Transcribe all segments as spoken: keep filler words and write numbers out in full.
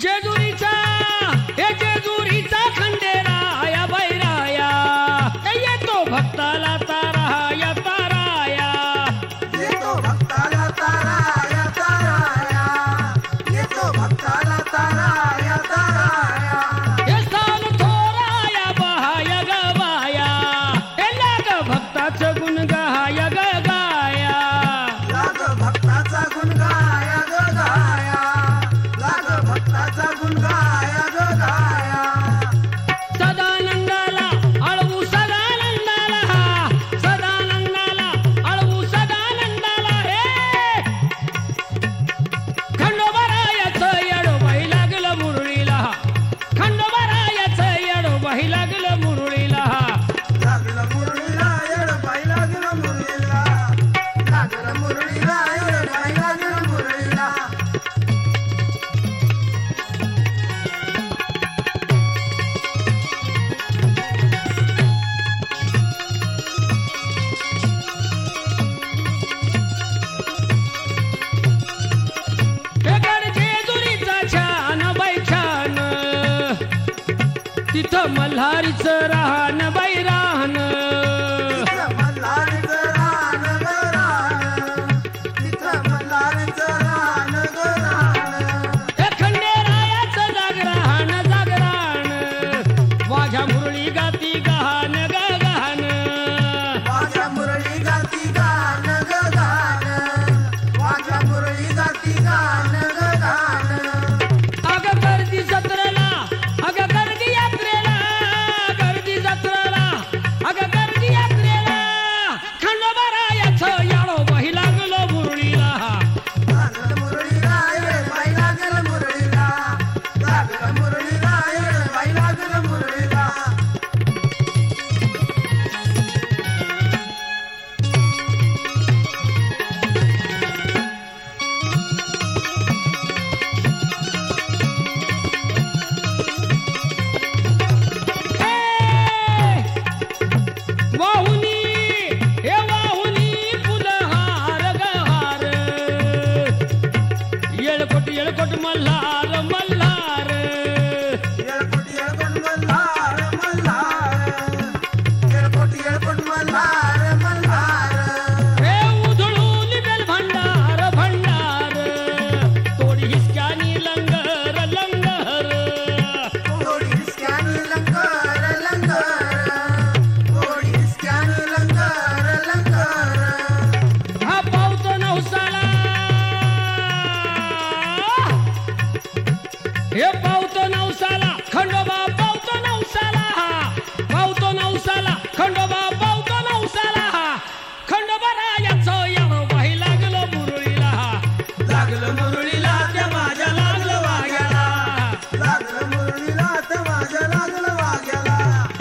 जेजुरीचा हे जेजुरीचा खंडेराया बैराया येतो भक्ताला ताराया ताराया येतो भक्ताला ताराया ताराया येतो भक्ताला ताराया ताराया हे स्थान थोराया बहाया गवाया हे लाग भक्ताचं गुण गाया ग गाया लाग भक्ताचा गुण गाया ग गाया लाग भक्ताचा गुण गाया ग गाया सदानंदाला अळवू सदानंदाला सदानंदाला अळवू सदानंदाला हे खंडोबारायाचं येडो बाई लागलं मुरळीला खंडोबारायाचं येडो बाई लागलं मुरळीला लागलं मुरळीला येड बाई लागलं मुरळीला लागलं मुरळीला येड बाई लागलं मुरळीला हे गड जेजुरीचा छान बाई छान तिथं मल्हारीचं राहण बाई राहण तिथं मल्हारीचं रान ग रान तिथं मल्हारीचं रान ग रान हे खंडेरायाचं जागरण जागरण वाघ्या मुरळी गाती गहान ग गहान माझ्या मुरळी गाती गान ग गान माझ्या मुरळी गाती गान ग गान अग गर्दी जत्रेला अग गर्दी यात्रेला गर्दी जत्रेला अग गर्दी यात्रेला खंडोबारायाचं याडो बाई लागलं मुरळीला लागलं मुरळीला येड बाई लागलं मुरळीला लागलं मुरळीला येड बाई लागलं मुरळीला वाहुनी हे वाहुनी फुलहार गहार येळकोट येळकोट मल्हार मल्हार येळकोट येळकोट मल्हार मल्हार येळकोट येळकोट मल्हार मल्हार हे उधळून बेल भंडार भंडार तोडी हिसक्यानी लंगर लंगर थोडी स्कॅनी लंगर लंगर थोडी स्कॅनी लंगर लंगर हा पावतो नवसाला हे पावतो नवसाला खंडोबा पावतो नवसाला पावतो नवसाला खंडोबा पावतो नवसाला खंडोबारायाचं याडो बाई लागलं मुरळीला लागलं मुरळीला त्या माझ्या लागलं वाग्याला लागलं मुरळीला तर माझ्या लागलं वाग्याला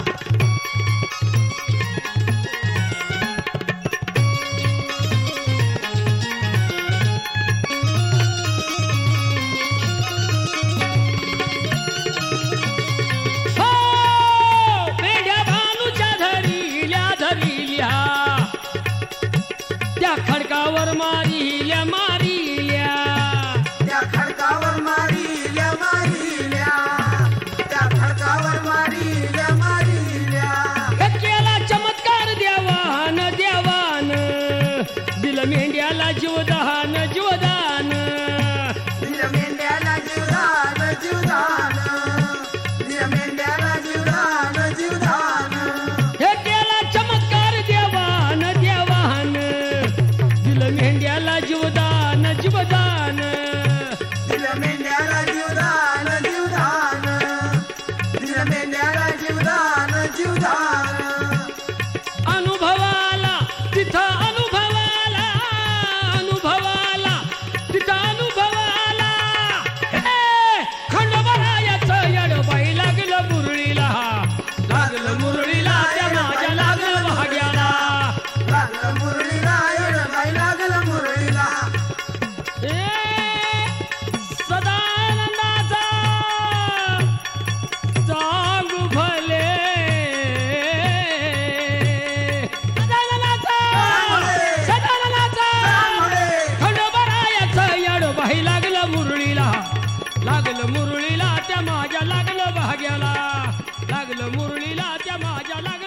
हो मेढ्या भानूच्या धरिल्या धरिल्या त्या खडकावर मारिल्या मारिल्या त्या खडकावर मारिल्या मारिल्या त्या खडकावर मारिल्या मारिल्या हे केला चमत्कार देवान देवान दिलं मेंढ्याला जीवदान जीवदान दिल्या मेंढ्याला जीवदान जीवदान दिल्या मेंढ्याला जीवदान जीवदान हे केला चमत्कार देवान देवान दिलं मेंढ्याला जीवदान जीवदान दिल्या मेंढ्याला जीवदान जीवदान दिल्या मेंढ्याला जीवदान जीवदान अनुभवाला तिथं अनुभवाला अनुभवाला तिथं अनुभवाला हे खंडोबारायाचं येडं बाई लागलं मुरळीला लागलं मुरळीला त्या माझ्या लागलं भाग्याला लागलं मुरळीला येड बाई लागलं मुरळीला ए सदानंदाचा सांगू भले सदानंदाचा सदानंदाचा खंडोबारायाचं येडं बाई लागलं मुरळीला लागलं मुरळीला गेला लागलं मुरळीला त्या माझ्या लाग